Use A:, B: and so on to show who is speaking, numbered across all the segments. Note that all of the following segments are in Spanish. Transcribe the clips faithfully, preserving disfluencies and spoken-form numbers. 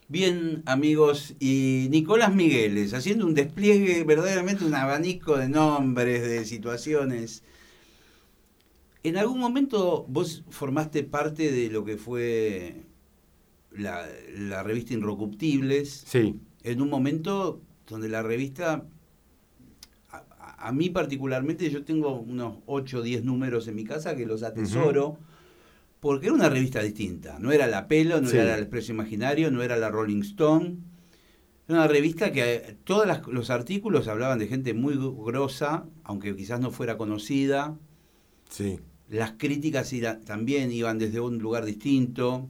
A: Bien, amigos, y Nicolás Migueles, haciendo un despliegue, verdaderamente un abanico de nombres, de situaciones. En algún momento vos formaste parte de lo que fue la, la revista Inrocuptibles,
B: Sí.
A: en un momento donde la revista, a, a mí particularmente, yo tengo unos ocho o diez números en mi casa que los
B: Ujú.
A: atesoro, porque era una revista distinta. No era La Pelo, no era
B: Sí.
A: El Expreso Imaginario, no era la Rolling Stone. Era una revista que eh, todos los artículos hablaban de gente muy grosa, aunque quizás no fuera conocida.
B: Sí.
A: Las críticas ira- también iban desde un lugar distinto.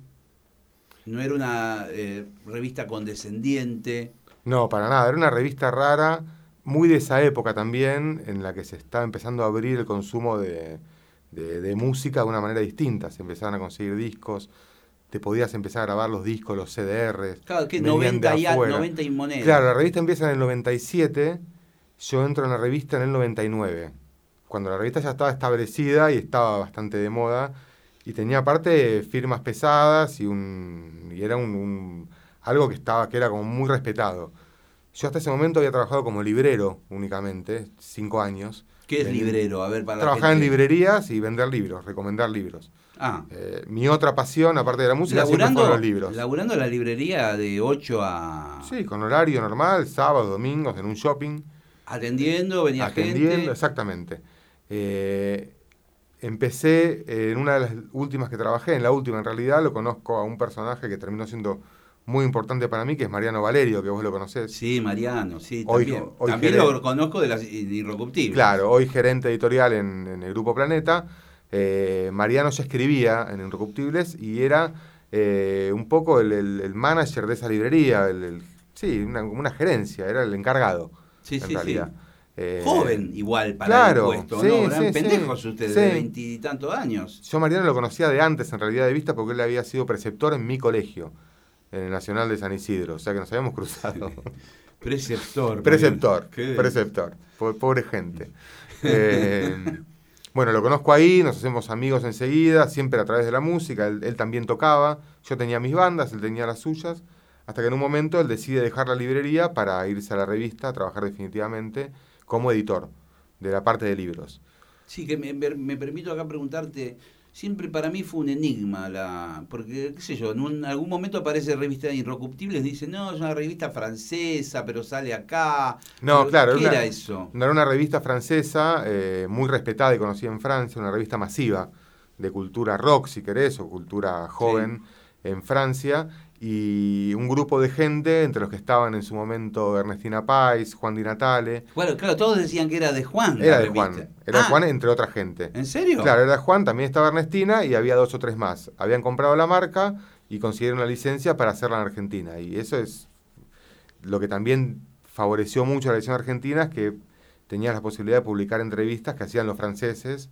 A: No era una eh, revista condescendiente.
B: No, para nada. Era una revista rara, muy de esa época también, en la que se estaba empezando a abrir el consumo de, de- de música de una manera distinta. Se empezaban a conseguir discos, te podías empezar a grabar los discos, los C D Rs,
A: Claro, que
B: venían de
A: noventa y, a-
B: afuera.
A: noventa y moneda.
B: Claro, la revista empieza en el noventa y siete, yo entro en la revista en el noventa y nueve, cuando la revista ya estaba establecida y estaba bastante de moda, y tenía aparte firmas pesadas y, un, y era un, un- algo que, estaba, que era como muy respetado. Yo hasta ese momento había trabajado como librero únicamente, cinco años.
A: ¿Qué es
B: Vendi-
A: librero? A ver, para la
B: Trabajaba en
A: gente.
B: librerías y vender libros, recomendar libros.
A: Ah,
B: Eh, mi otra pasión, aparte de la música, siempre fueron los
A: laburando,
B: libros.
A: laburando en la librería de ocho a...
B: Sí, con horario normal, sábados, domingos, en un shopping,
A: Atendiendo, venía
B: atendiendo,
A: gente.
B: exactamente. Eh, Empecé eh, en una de las últimas que trabajé, en la última en realidad, lo conozco a un personaje que terminó siendo muy importante para mí, que es Mariano Valerio, que vos lo conocés.
A: Sí, Mariano, sí,
B: Hoy,
A: también.
B: hoy
A: También
B: gerente,
A: lo conozco de las Irrecuptibles.
B: claro, hoy gerente editorial en, en el Grupo Planeta. Eh, Mariano ya escribía en Inrecuptibles y era eh, un poco el, el- el manager de esa librería, el, el- sí, una, como una gerencia, era el encargado,
A: Sí,
B: en
A: sí, sí.
B: realidad. Eh,
A: Joven igual para el
B: claro,
A: puesto, ¿no?
B: sí,
A: Eran
B: sí, sí,
A: pendejos ustedes de
B: sí.
A: veintitantos años.
B: Yo a Mariano lo conocía de antes, en realidad, de vista, porque él había sido preceptor en mi colegio, en el Nacional de San Isidro, o sea que nos habíamos cruzado.
A: Preceptor, Mariano.
B: Preceptor,
A: ¿Qué?
B: preceptor, po- pobre gente. Eh, bueno, lo conozco ahí, nos hacemos amigos enseguida, siempre a través de la música, él, él también tocaba, yo tenía mis bandas, él tenía las suyas, hasta que en un momento él decide dejar la librería para irse a la revista a trabajar definitivamente como editor de la parte de libros.
A: Sí, que me, me- me permito acá preguntarte, siempre para mí fue un enigma, la porque, qué sé yo, en un- algún momento aparece revista de Irrecuptibles, dicen, no, es una revista francesa, pero sale acá.
B: No,
A: Pero,
B: claro, era
A: ¿qué era
B: una,
A: eso?
B: no era una revista francesa eh, muy respetada y conocida en Francia, una revista masiva de cultura rock, si querés, o cultura
A: Sí.
B: joven en Francia, y un grupo de gente, entre los que estaban en su momento Ernestina Pais, Juan Di Natale,
A: Bueno, claro, todos decían que era de Juan la
B: era de
A: revista.
B: Juan, era de
A: Ah,
B: Juan entre otra gente.
A: ¿en serio?
B: Claro, era de Juan, también estaba Ernestina y había dos o tres más. Habían comprado la marca y consiguieron la licencia para hacerla en Argentina, y eso es lo que también favoreció mucho a la edición argentina, es que tenías la posibilidad de publicar entrevistas que hacían los franceses,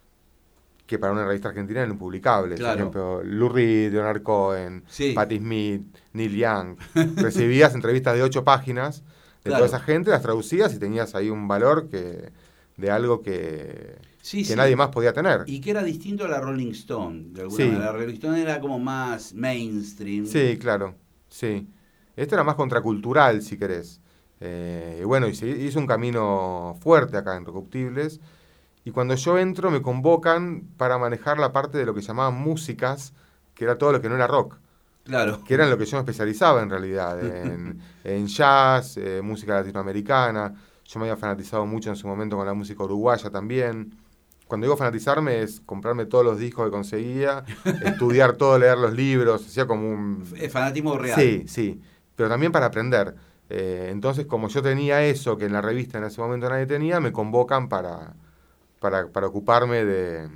B: que para una revista argentina eran impublicables. Por
A: Claro,
B: ejemplo, Lou Reed, Leonard Cohen,
A: sí,
B: Patti Smith, Neil Young. Recibías entrevistas de ocho páginas de toda esa
A: claro.
B: gente, las traducías y tenías ahí un valor que de algo que,
A: Sí,
B: que nadie
A: sí.
B: más podía tener.
A: Y que era distinto a la Rolling Stone, de alguna
B: Sí,
A: manera. La Rolling Stone era como más mainstream.
B: sí, claro, sí. Esto era más contracultural, si querés. Eh, y bueno, y se hizo un camino fuerte acá en Recuptibles. Y cuando yo entro me convocan para manejar la parte de lo que llamaban músicas, que era todo lo que no era rock,
A: Claro.
B: que era en lo que yo me especializaba en realidad, en, en jazz, eh, música latinoamericana. Yo me había fanatizado mucho en su momento con la música uruguaya también. Cuando digo fanatizarme es comprarme todos los discos que conseguía, estudiar todo, leer los libros, hacía como un...
A: Es fanatismo real.
B: Sí, sí, pero también para aprender. Eh, entonces, como yo tenía eso que en la revista en ese momento nadie tenía, me convocan para, para, para ocuparme de,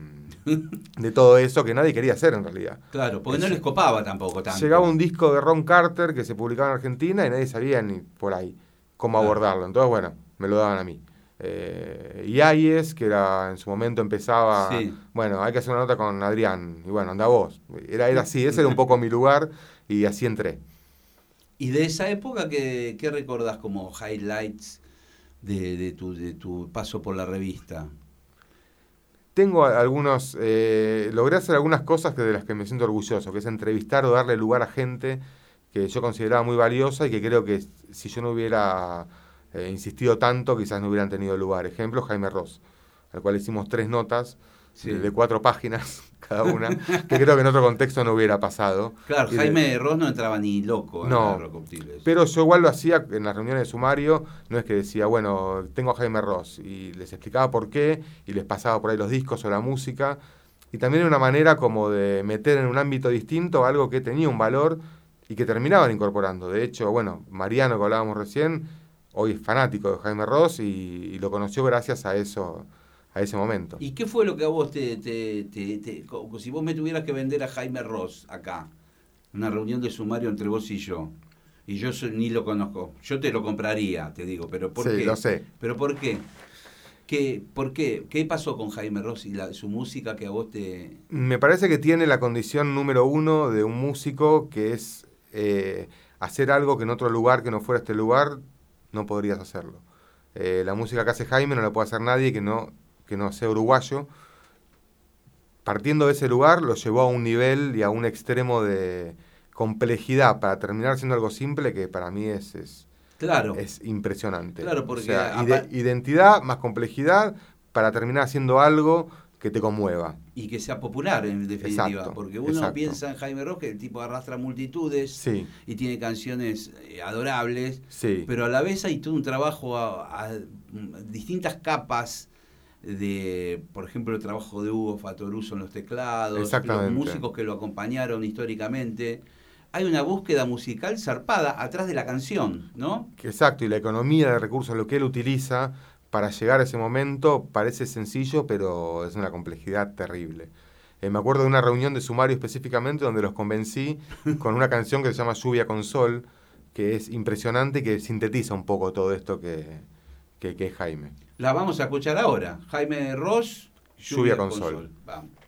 B: de todo eso que nadie quería hacer en realidad.
A: Claro, porque no
B: Es-
A: les copaba tampoco
B: Llegaba
A: tanto.
B: un disco de Ron Carter que se publicaba en Argentina y nadie sabía ni por ahí cómo
A: Claro.
B: abordarlo. Entonces, bueno, me lo daban a mí. Eh, y Ayes, que era en su momento empezaba,
A: Sí.
B: bueno, hay que hacer una nota con Adrián, y bueno, anda vos. Era, era así, ese era un poco mi lugar y así entré.
A: Y de esa época, ¿qué, qué recordás como highlights de, de tu, de tu paso por la revista?
B: Tengo a- algunos, eh, logré hacer algunas cosas que de las que me siento orgulloso, que es entrevistar o darle lugar a gente que yo consideraba muy valiosa y que creo que si yo no hubiera eh, insistido tanto, quizás no hubieran tenido lugar. Ejemplo, Jaime Ross, al cual hicimos tres notas sí. de, de cuatro páginas cada una, que creo que en otro contexto no hubiera pasado.
A: Claro, y Jaime de, Ross no entraba ni loco en
B: no, pero yo igual lo hacía en las reuniones de sumario, no es que decía, bueno, tengo a Jaime Ross, y les explicaba por qué, y les pasaba por ahí los discos o la música, y también una manera como de meter en un ámbito distinto algo que tenía un valor y que terminaban incorporando. De hecho, bueno, Mariano, que hablábamos recién, hoy es fanático de Jaime Ross y, y lo conoció gracias a eso, a ese momento.
A: ¿Y qué fue lo que a vos te, te, te, te... Si vos me tuvieras que vender a Jaime Ross acá, una reunión de sumario entre vos y yo, y yo ni lo conozco, yo te lo compraría, te digo, pero ¿por
B: sí,
A: qué?
B: Sí, lo sé.
A: ¿Pero por qué? ¿Qué, ¿Por qué? ¿Qué pasó con Jaime Ross y la, su música que a vos te...?
B: Me parece que tiene la condición número uno de un músico, que es eh, hacer algo que en otro lugar que no fuera este lugar no podrías hacerlo. Eh, la música que hace Jaime no la puede hacer nadie que no, que no sea uruguayo. Partiendo de ese lugar, lo llevó a un nivel y a un extremo de complejidad para terminar siendo algo simple que para mí es... es
A: Claro.
B: Es impresionante.
A: Claro, porque...
B: O sea,
A: apa-
B: ide- identidad más complejidad para terminar haciendo algo que te conmueva.
A: Y que sea popular, en definitiva.
B: Exacto,
A: porque uno
B: exacto.
A: piensa en Jaime Ross, que el tipo arrastra multitudes
B: Sí,
A: y tiene canciones eh, adorables,
B: sí.
A: pero a la vez hay todo un trabajo a, a distintas capas de, por ejemplo, el trabajo de Hugo Fatoruso en los teclados, los
B: Exactamente.
A: músicos que lo acompañaron históricamente. Hay una búsqueda musical zarpada atrás de la canción, ¿no?
B: Exacto, y la economía de recursos, lo que él utiliza para llegar a ese momento, parece sencillo, pero es una complejidad terrible. Eh, me acuerdo de una reunión de sumario específicamente donde los convencí con una canción que se llama Lluvia con Sol, que es impresionante y que sintetiza un poco todo esto que, que, que es Jaime.
A: La vamos a escuchar ahora. Jaime Ross,
B: Lluvia con Sol.
A: Vamos.